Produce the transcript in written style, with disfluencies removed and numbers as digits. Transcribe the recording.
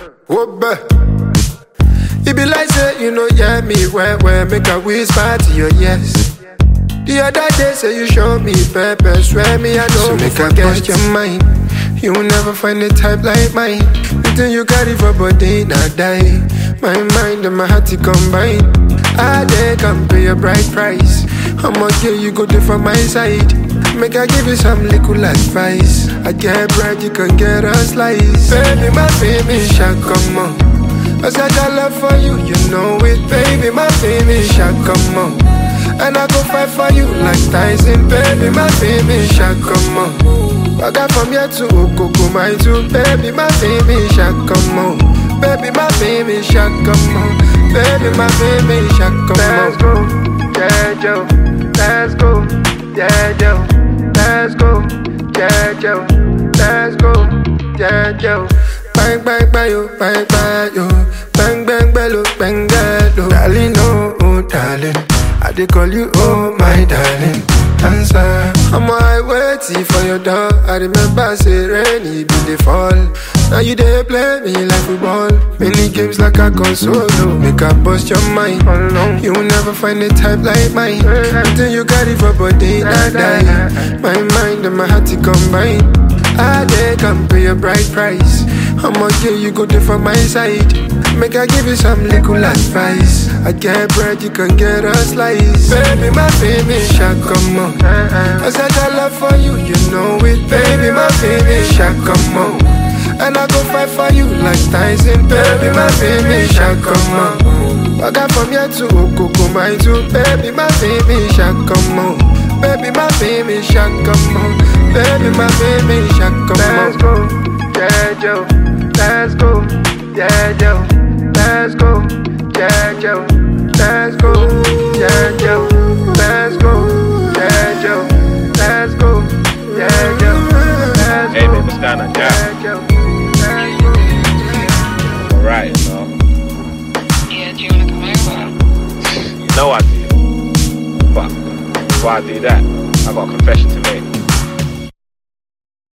Whoop. It be like say you know yeah me where make a whisper to your yes. The other day say you show me pepper, swear me I know so make I forget your mind. You will never find a type like mine. Until you carry for body not die. My mind and my heart to combine. I they can pay a bright price. How much here you go there for my side? Make I give you some little advice. I get bread, you can get a slice. Baby, my baby, shall come on. I said I love for you, you know it. Baby, my baby, shall come on. And I go fight for you like Tyson. Baby, my baby, shall come on. I got from here to Okoko, my too. Baby, my baby, shall come on. Baby, my baby, shall come on. Baby, my baby, shall come on. Let's go, yeah, Joe. Let's go, yeah, Joe. Let's go, yeah, Joe. Bang, bang, bang, yo, bang, bang, yo. Bang, bang, bello, bang, bello. Darling, oh, darling. I dey call you, oh, my darling. Answer. I'm waiting for your door. I remember say rainy be the fall. Now you dey play me like football. Many games like a console. Make I bust your mind. You will never find a type like mine. Until you carry for body not die. My mind and my heart to combine. I they can pay a bright price. How much here you go there for my side? Make I give you some little advice. I get bread, you can get a slice. Baby, my baby, shall come on. I said I love for you, you know it. Baby, my baby, shall come on. And I go fight for you like Tyson. Baby, my baby, shall come on. I got from here to Okoko, my too. Baby, my baby, shall come on. Baby, my baby, shall come on. Baby, my baby, shall come on. Let's go, yeah, Joe. Let's go, yeah, Joe. Let's go, yeah, Joe. Let's go, yeah, Joe. Let's go, yeah, Joe. Let's go, yeah, Joe. Hey, man, what's going on, yeah? Alright, so. Yeah, do you wanna come over? You know I do. But before I do that, I got a confession to make.